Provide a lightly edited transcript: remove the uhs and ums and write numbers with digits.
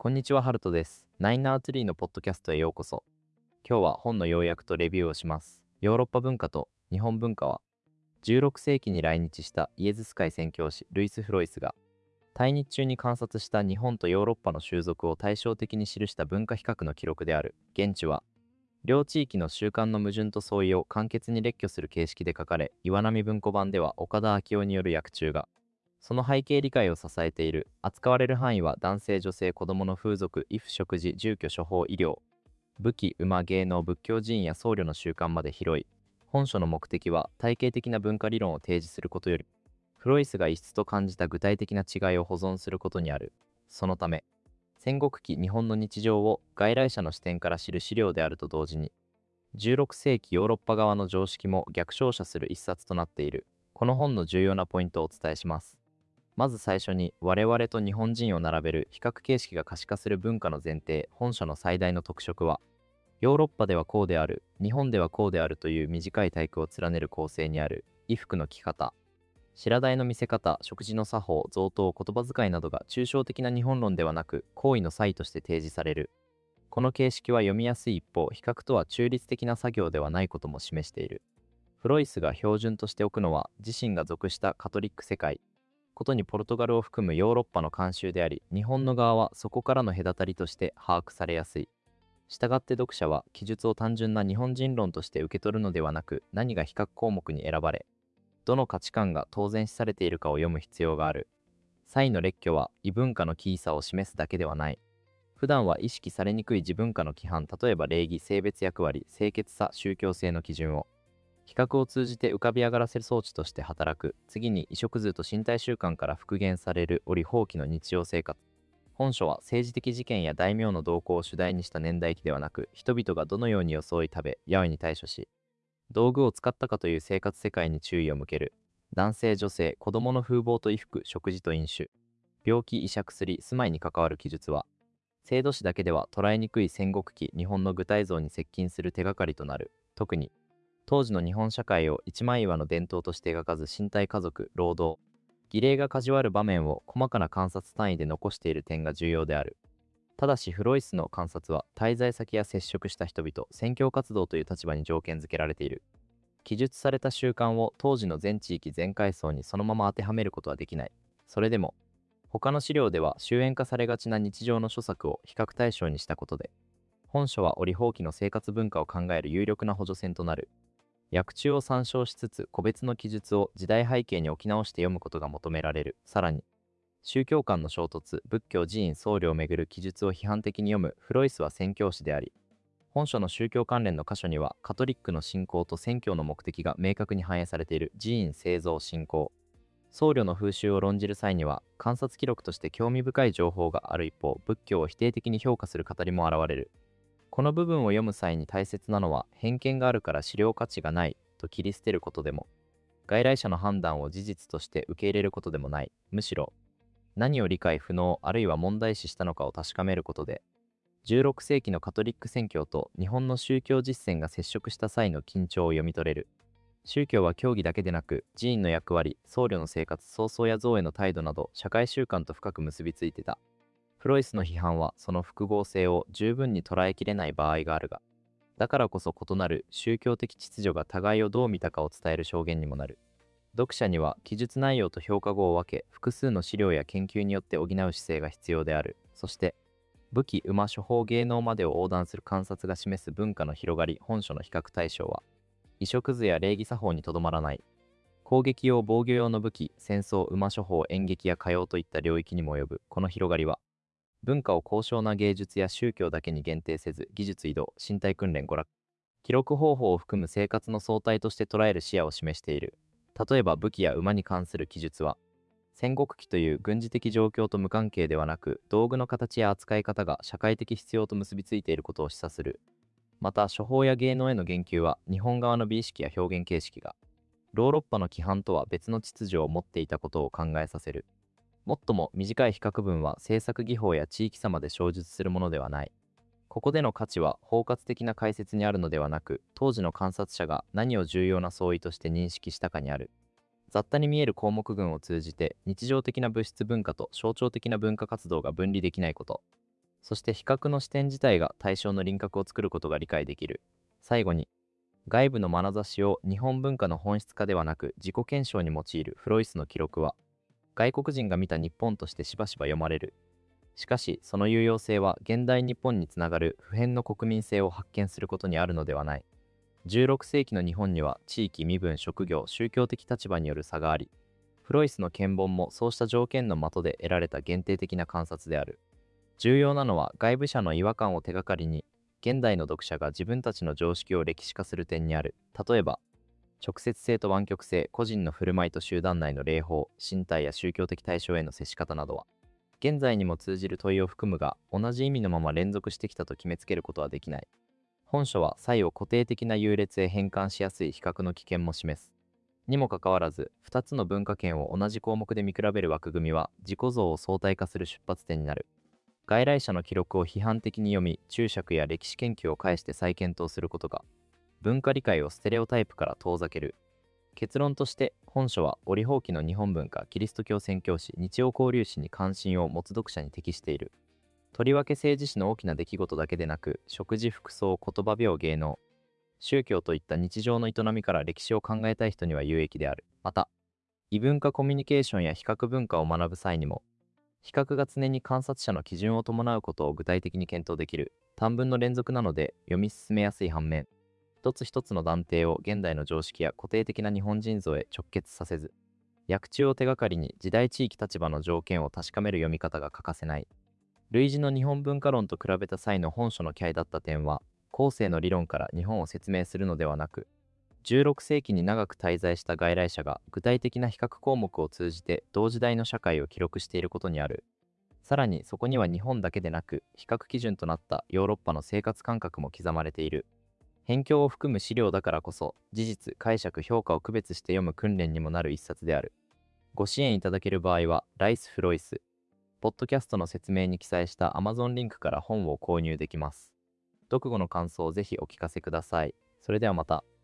こんにちは、ハルトです。ナインアーツリーのポッドキャストへようこそ。今日は本の要約とレビューをします。ヨーロッパ文化と日本文化は、16世紀に来日したイエズス会宣教師ルイス・フロイスが、対日中に観察した日本とヨーロッパの習俗を対照的に記した文化比較の記録である。現地は、両地域の習慣の矛盾と相違を簡潔に列挙する形式で書かれ、岩波文庫版では岡田昭夫による訳中が、その背景理解を支えている。扱われる範囲は男性、女性、子供の風俗、衣服、食事、住居、処方、医療、武器、馬、芸能、仏教寺院や僧侶の習慣まで広い。本書の目的は体系的な文化理論を提示することより、フロイスが異質と感じた具体的な違いを保存することにある。そのため、戦国期日本の日常を外来者の視点から知る資料であると同時に、16世紀ヨーロッパ側の常識も逆照射する一冊となっている。この本の重要なポイントをお伝えします。まず最初に、我々と日本人を並べる比較形式が可視化する文化の前提。本書の最大の特色は、ヨーロッパではこうである、日本ではこうであるという短い体句を連ねる構成にある。衣服の着方、白台の見せ方、食事の作法、贈答、言葉遣いなどが抽象的な日本論ではなく、行為の際として提示される。この形式は読みやすい一方、比較とは中立的な作業ではないことも示している。フロイスが標準としておくのは、自身が属したカトリック世界、ことにポルトガルを含むヨーロッパの慣習であり、日本の側はそこからの隔たりとして把握されやすい。したがって読者は記述を単純な日本人論として受け取るのではなく、何が比較項目に選ばれ、どの価値観が当然視されているかを読む必要がある。際の列挙は異文化の奇異さを示すだけではない。普段は意識されにくい自文化の規範、例えば礼儀、性別役割、清潔さ、宗教性の基準を、比較を通じて浮かび上がらせる装置として働く。次に、衣食住と身体習慣から復元される折放棄の日常生活。本書は政治的事件や大名の動向を主題にした年代記ではなく、人々がどのように装い食べ、野外に対処し、道具を使ったかという生活世界に注意を向ける。男性、女性、子供の風貌と衣服、食事と飲酒、病気、医者、薬、住まいに関わる記述は、制度史だけでは捉えにくい戦国期日本の具体像に接近する手がかりとなる。特に、当時の日本社会を一枚岩の伝統として描かず、身体家族、労働、儀礼が交わる場面を細かな観察単位で残している点が重要である。ただし、フロイスの観察は滞在先や接触した人々、宣教活動という立場に条件付けられている。記述された習慣を当時の全地域全階層にそのまま当てはめることはできない。それでも、他の資料では終焉化されがちな日常の諸作を比較対象にしたことで、本書は折放棄の生活文化を考える有力な補助線となる。訳中を参照しつつ、個別の記述を時代背景に置き直して読むことが求められる。さらに、宗教間の衝突、仏教寺院僧侶をめぐる記述を批判的に読む。フロイスは宣教師であり、本書の宗教関連の箇所にはカトリックの信仰と宣教の目的が明確に反映されている。寺院製造信仰、僧侶の風習を論じる際には観察記録として興味深い情報がある一方、仏教を否定的に評価する語りも現れる。この部分を読む際に大切なのは、偏見があるから資料価値がないと切り捨てることでも、外来者の判断を事実として受け入れることでもない。むしろ、何を理解不能あるいは問題視したのかを確かめることで、16世紀のカトリック宣教と日本の宗教実践が接触した際の緊張を読み取れる。宗教は教義だけでなく、寺院の役割、僧侶の生活、葬送や像への態度など、社会習慣と深く結びついてた。フロイスの批判は、その複合性を十分に捉えきれない場合があるが、だからこそ異なる宗教的秩序が互いをどう見たかを伝える証言にもなる。読者には記述内容と評価後を分け、複数の資料や研究によって補う姿勢が必要である。そして、武器、馬、処方、芸能までを横断する観察が示す文化の広がり。本書の比較対象は、衣食住や礼儀作法にとどまらない。攻撃用、防御用の武器、戦争、馬処方、演劇や歌謡といった領域にも及ぶ。この広がりは、文化を高尚な芸術や宗教だけに限定せず、技術移動、身体訓練、娯楽、記録方法を含む生活の相対として捉える視野を示している。例えば武器や馬に関する記述は、戦国期という軍事的状況と無関係ではなく、道具の形や扱い方が社会的必要と結びついていることを示唆する。また、処方や芸能への言及は、日本側の美意識や表現形式が、ヨーロッパの規範とは別の秩序を持っていたことを考えさせる。もっとも短い比較文は制作技法や地域差まで詳述するものではない。ここでの価値は包括的な解説にあるのではなく、当時の観察者が何を重要な相違として認識したかにある。雑多に見える項目群を通じて日常的な物質文化と象徴的な文化活動が分離できないこと。 そして比較の視点自体が対象の輪郭を作ることが理解できる。最後に、外部の眼差しを日本文化の本質化ではなく自己検証に用いるフロイスの記録は、外国人が見た日本としてしばしば読まれる。しかし、その有用性は現代日本につながる普遍の国民性を発見することにあるのではない。16世紀の日本には地域、身分、職業、宗教的立場による差があり、フロイスの見本もそうした条件の下で得られた限定的な観察である。重要なのは外部者の違和感を手がかりに、現代の読者が自分たちの常識を歴史化する点にある。例えば、直接性と湾曲性、個人の振る舞いと集団内の礼法、身体や宗教的対象への接し方などは、現在にも通じる問いを含むが、同じ意味のまま連続してきたと決めつけることはできない。本書は差異を固定的な優劣へ変換しやすい比較の危険も示す。にもかかわらず、2つの文化圏を同じ項目で見比べる枠組みは、自己像を相対化する出発点になる。外来者の記録を批判的に読み、注釈や歴史研究を介して再検討することが、文化理解をステレオタイプから遠ざける。結論として、本書は折放棄の日本文化、キリスト教宣教師、日曜交流史に関心を持つ読者に適している。とりわけ政治史の大きな出来事だけでなく、食事、服装、言葉病、芸能、宗教といった日常の営みから歴史を考えたい人には有益である。また、異文化コミュニケーションや比較文化を学ぶ際にも、比較が常に観察者の基準を伴うことを具体的に検討できる。短文の連続なので読み進めやすい反面、一つ一つの断定を現代の常識や固定的な日本人像へ直結させず、訳中を手がかりに時代地域立場の条件を確かめる読み方が欠かせない。類似の日本文化論と比べた際の本書の岐だった点は、後世の理論から日本を説明するのではなく、16世紀に長く滞在した外来者が具体的な比較項目を通じて同時代の社会を記録していることにある。さらにそこには日本だけでなく、比較基準となったヨーロッパの生活感覚も刻まれている。辺境を含む資料だからこそ、事実、解釈、評価を区別して読む訓練にもなる一冊である。ご支援いただける場合は、ライス・フロイス、ポッドキャストの説明に記載した Amazon リンクから本を購入できます。読後の感想をぜひお聞かせください。それではまた。